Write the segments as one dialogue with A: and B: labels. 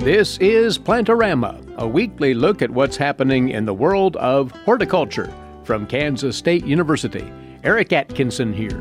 A: This is Plantorama, a weekly look at what's happening in the world of horticulture. From Kansas State University, Eric Atkinson here.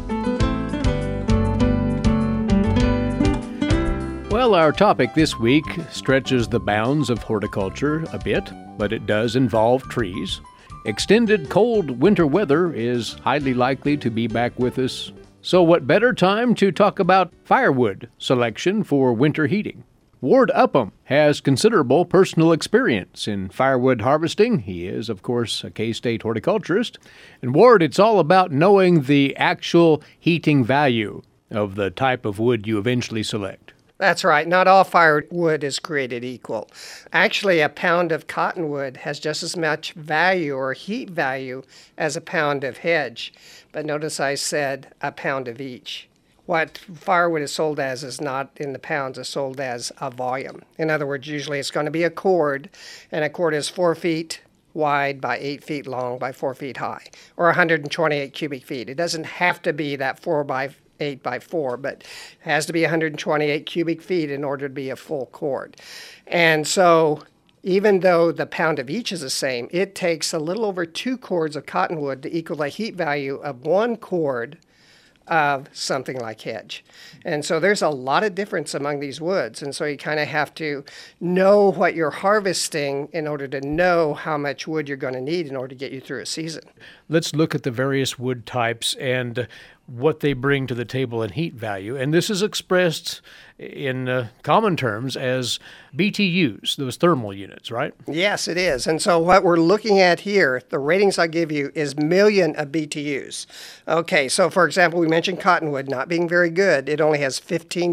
A: Well, our topic this week stretches the bounds of horticulture a bit, but it does involve trees. Extended cold winter weather is highly likely to be back with us. So what better time to talk about firewood selection for winter heating? Ward Upham has considerable personal experience in firewood harvesting. He is, of course, a K-State horticulturist. And Ward, it's all about knowing the actual heating value of the type of wood you eventually select.
B: That's right. Not all firewood is created equal. Actually, a pound of cottonwood has just as much value or heat value as a pound of hedge. But notice I said a pound of each. What firewood is sold as is not in the pounds, it's sold as a volume. In other words, usually it's going to be a cord, and a cord is 4 feet wide by 8 feet long by 4 feet high, or 128 cubic feet. It doesn't have to be that 4 by 8 by 4, but it has to be 128 cubic feet in order to be a full cord. And so even though the pound of each is the same, it takes a little over 2 cords of cottonwood to equal the heat value of 1 cord of something like hedge. And so there's a lot of difference among these woods. And so you kind of have to know what you're harvesting in order to know how much wood you're going to need in order to get you through a season.
A: Let's look at the various wood types and what they bring to the table in heat value. And this is expressed in common terms as BTUs, those thermal units, right?
B: Yes, it is. And so what we're looking at here, the ratings I give you is million of BTUs. Okay, so for example, we mentioned cottonwood not being very good. It only has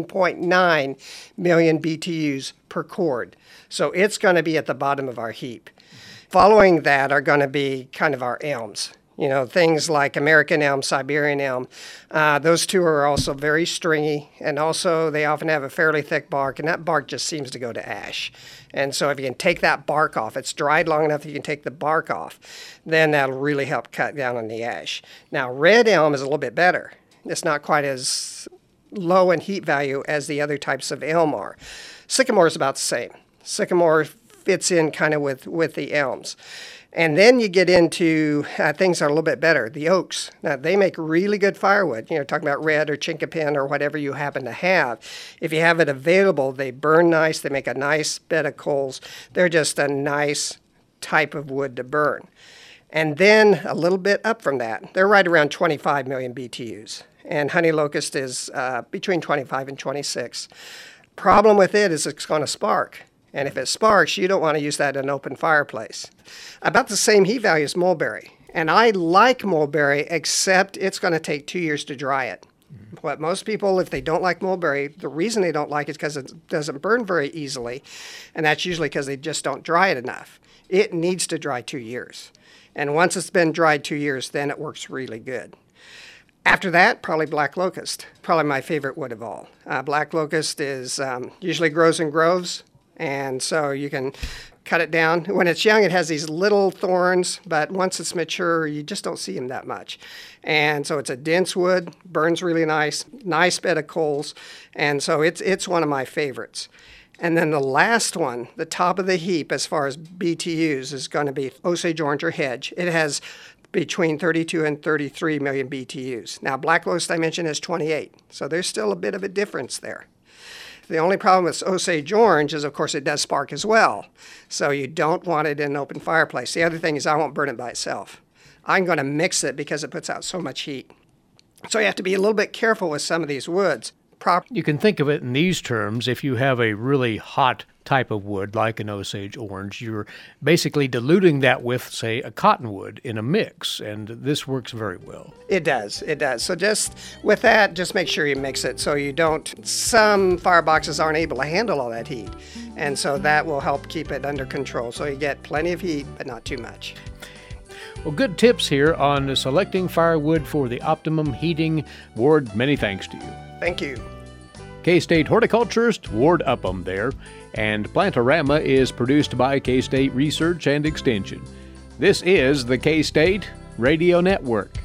B: 15.9 million BTUs per cord. So it's going to be at the bottom of our heap. Following that are going to be kind of our elms. You know, things like American elm, Siberian elm. Those two are also very stringy, and also they often have a fairly thick bark, and that bark just seems to go to ash. And so if you can take that bark off, it's dried long enough that you can take the bark off, then that'll really help cut down on the ash. Now, red elm is a little bit better. It's not quite as low in heat value as the other types of elm are. Sycamore is about the same. Sycamore fits in kind of with the elms. And then you get into things that are a little bit better, the oaks. Now, they make really good firewood. You know, talking about red or chinkapin or whatever you happen to have. If you have it available, they burn nice. They make a nice bed of coals. They're just a nice type of wood to burn. And then a little bit up from that, they're right around 25 million BTUs. And honey locust is between 25 and 26. Problem with it is it's going to spark. And if it sparks, you don't want to use that in an open fireplace. About the same heat value as mulberry. And I like mulberry, except it's going to take 2 years to dry it. What most people, if they don't like mulberry, the reason they don't like it is because it doesn't burn very easily. And that's usually because they just don't dry it enough. It needs to dry 2 years. And once it's been dried 2 years, then it works really good. After that, probably black locust. Probably my favorite wood of all. Black locust is usually grows in groves. And so you can cut it down. When it's young, it has these little thorns, but once it's mature, you just don't see them that much. And so it's a dense wood, burns really nice bed of coals, and so it's one of my favorites. And then the last one, the top of the heap as far as BTUs, is going to be Osage orange or hedge. It has between 32 and 33 million BTUs. Now, black locust I mentioned is 28, so there's still a bit of a difference there. The only problem with Osage orange is, of course, it does spark as well. So you don't want it in an open fireplace. The other thing is I won't burn it by itself. I'm going to mix it because it puts out so much heat. So you have to be a little bit careful with some of these woods.
A: You can think of it in these terms. If you have a really hot type of wood, like an Osage orange, you're basically diluting that with, say, a cottonwood in a mix, and this works very well.
B: It does. So just with that, just make sure you mix it so you don't, some fireboxes aren't able to handle all that heat, and so that will help keep it under control. So you get plenty of heat, but not too much.
A: Well, good tips here on selecting firewood for the optimum heating. Ward, many thanks to you.
B: Thank you.
A: K-State horticulturist Ward Upham there, and Plantorama is produced by K-State Research and Extension. This is the K-State Radio Network.